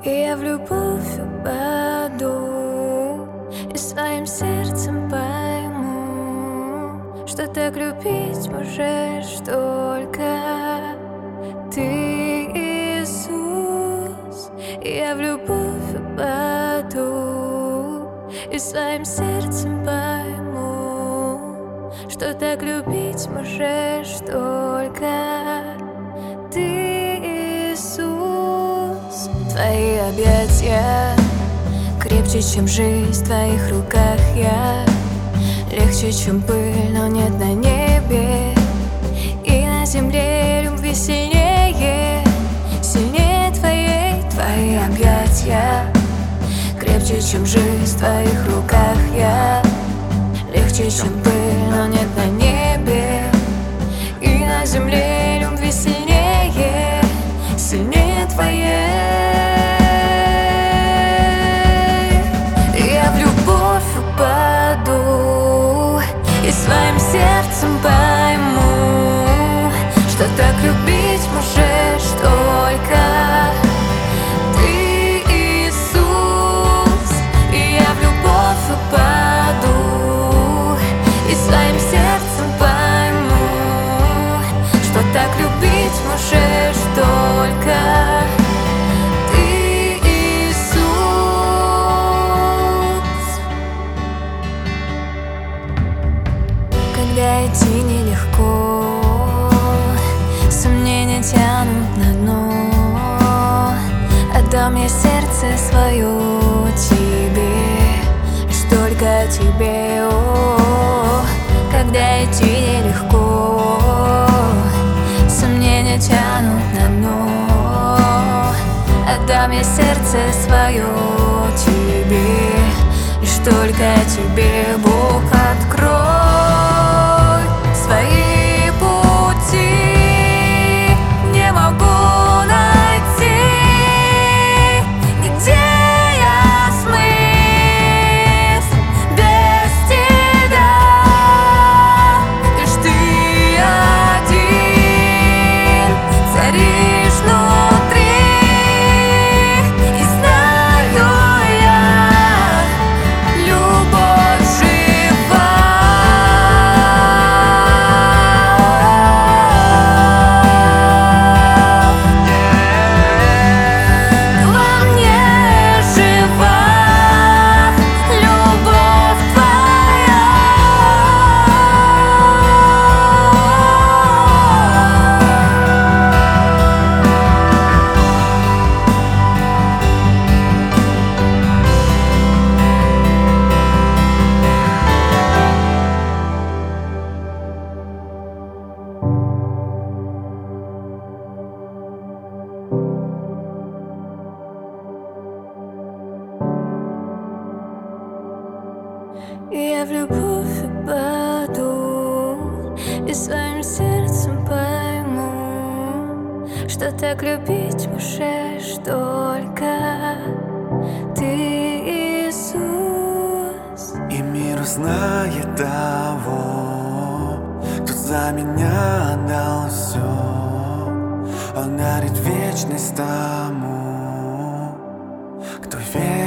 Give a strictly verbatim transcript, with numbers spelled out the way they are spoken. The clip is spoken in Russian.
И я в любовь упаду, и своим сердцем пойму, что так любить можешь только Ты, Иисус. И я в любовь упаду, и своим сердцем пойму, что так любить можешь только Ты, Иисус. Твои объятия крепче, чем жизнь в твоих руках я. Легче, чем пыль, но нет на небе. И на земле любви сильнее, сильнее твоей. Твои объятия крепче, чем жизнь в твоих руках я. Легче, чем пыль, но нет на небе. И на земле любви сильнее, сильнее твоей. Я в любовь упаду, и своим сердцем пойму, что так любить можешь только Ты, Иисус. И я в любовь упаду, и своим сердцем пойму, что так любить можешь только Ты, Иисус. Когда идти нелегко, сомнения тянут на дно, отдам я сердце свое тебе, лишь только тебе. О, когда идти нелегко, сомнения тянут на дно, отдам я сердце свое тебе, лишь только тебе. Бог, открой свои пути, не могу найти, где я смысл без тебя. Лишь ты один царишь внутри, и знаю я, любовь жива. Во мне жива любовь твоя. Я в любовь упаду, и своим сердцем пойму, что так любить можешь только Ты, Иисус. И мир узнает того, кто за меня отдал все. Он дарит вечность тому, кто верит.